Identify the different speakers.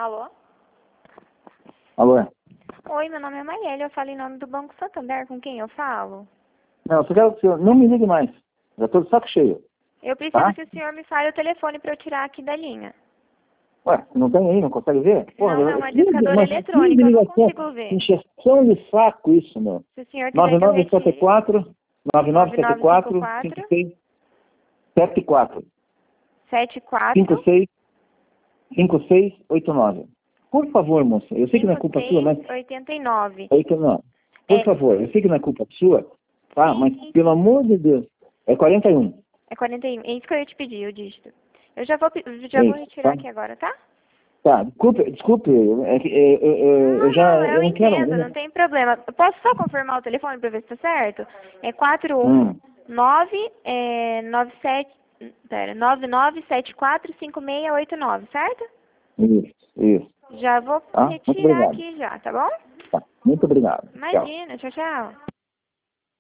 Speaker 1: Alô?
Speaker 2: Alô?
Speaker 1: Oi, meu nome é Marielle, eu falo em nome do Banco Santander, com quem eu falo?
Speaker 2: Não, só quero que o senhor não me ligue mais. Já estou de saco cheio.
Speaker 1: Eu preciso
Speaker 2: Tá?
Speaker 1: que o senhor me fale o telefone para eu tirar aqui da linha.
Speaker 2: Ué, não tem aí, não consegue ver? Porra,
Speaker 1: Não, é
Speaker 2: 15
Speaker 1: discador
Speaker 2: mas 15
Speaker 1: eletrônico, eu não
Speaker 2: ligações.
Speaker 1: consigo ver.
Speaker 2: Encheção de saco isso, meu.
Speaker 1: Se o senhor quiser que eu retire...
Speaker 2: 9974
Speaker 1: 9954
Speaker 2: 5674
Speaker 1: 74
Speaker 2: 56 5689. Por favor, moça, eu sei que não é culpa sua, mas
Speaker 1: 5689.
Speaker 2: 89. Por
Speaker 1: É,
Speaker 2: favor, eu sei que não é culpa sua, tá? Mas
Speaker 1: sim.
Speaker 2: pelo amor de Deus, é 41.
Speaker 1: É 41. É isso que eu ia te pedir, o dígito. Eu já vou
Speaker 2: Isso,
Speaker 1: retirar
Speaker 2: tá?
Speaker 1: aqui agora, tá?
Speaker 2: Tá, desculpe, eu
Speaker 1: Não, eu
Speaker 2: não quero.
Speaker 1: entendo, não tem problema. Eu posso só confirmar o telefone para ver se tá certo? É
Speaker 2: Hum,
Speaker 1: 99745689, certo?
Speaker 2: isso.
Speaker 1: Já vou
Speaker 2: Tá? Muito
Speaker 1: retirar
Speaker 2: obrigado.
Speaker 1: aqui já, tá bom?
Speaker 2: Tá, muito obrigado. Tchau.
Speaker 1: Imagina, tchau, tchau.